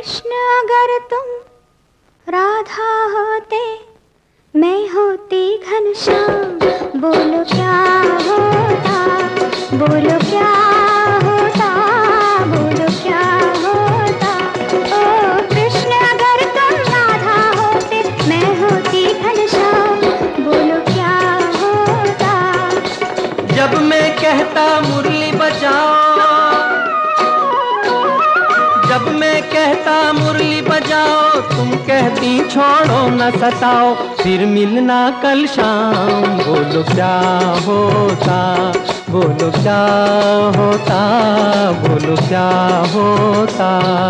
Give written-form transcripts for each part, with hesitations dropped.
कृष्ण अगर तुम राधा होते, मैं होती घनश्याम, बोलो क्या होता, बोलो क्या होता, बोलो क्या होता। ओ कृष्ण अगर तुम राधा होते, मैं होती घनश्याम, बोलो क्या होता। जब मैं कहता मुरली बजाओ, जब मैं कहता मुरली बजाओ, तुम कहती छोड़ो न सताओ, फिर मिलना कल शाम, बोलो क्या होता, बोलो क्या होता, बोलो क्या होता।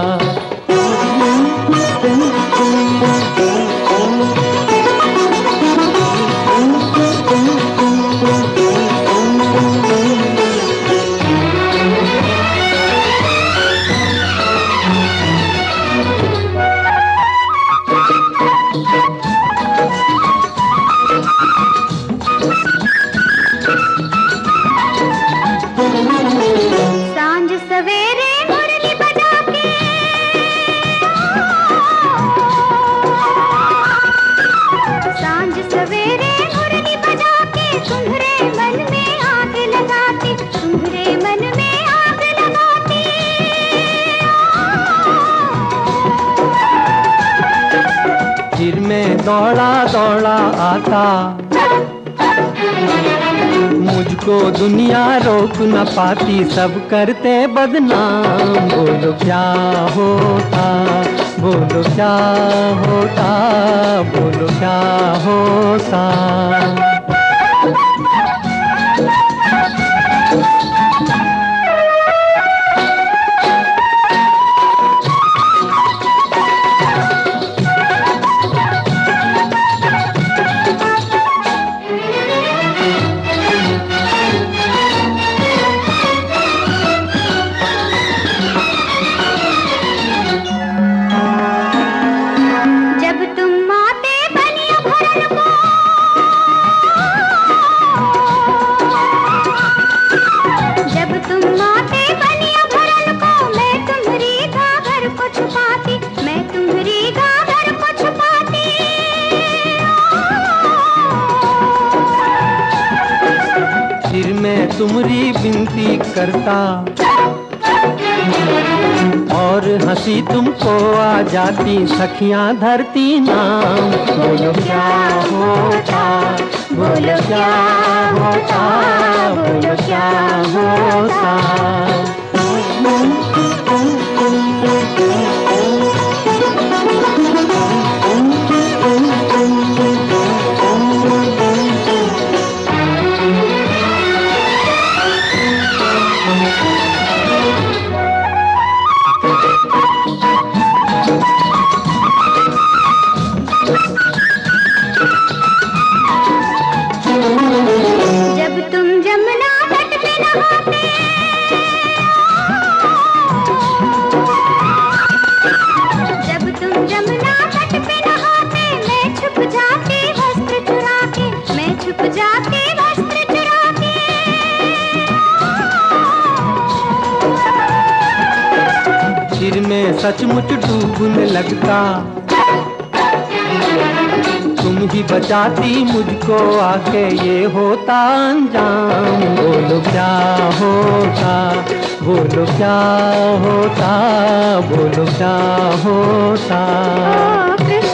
सांझ सवेरे मुरली बजा के, सांझ सवेरे मुरली बजा के, तुम्हारे मन में आग लगाती, तुम्हारे मन में आग लगाती। फिर मैं दौड़ा दौड़ा आता, मुझको दुनिया रोक न पाती, सब करते बदनाम, बोलो क्या होता, बोलो क्या होता, बोलो क्या होता। फिर मैं तुम्हारी विनती करता, और हंसी तुमको आ जाती, सखियां धरती नाम, बोलो क्या होता, बोलो क्या होता, बोलो क्या होता। जब तुम जमुना तट पे नहाते, जब तुम जमुना तट पे नहाते, मैं छुप जाती वस्त्र चुरा के, मैं छुप जाती वस्त्र चुरा के। फिर मैं सचमुच डूबने लगता, तुम ही बचाती मुझको आके, ये होता अंजाम, बोलो क्या होता, बोलो क्या होता, बोलो क्या होता।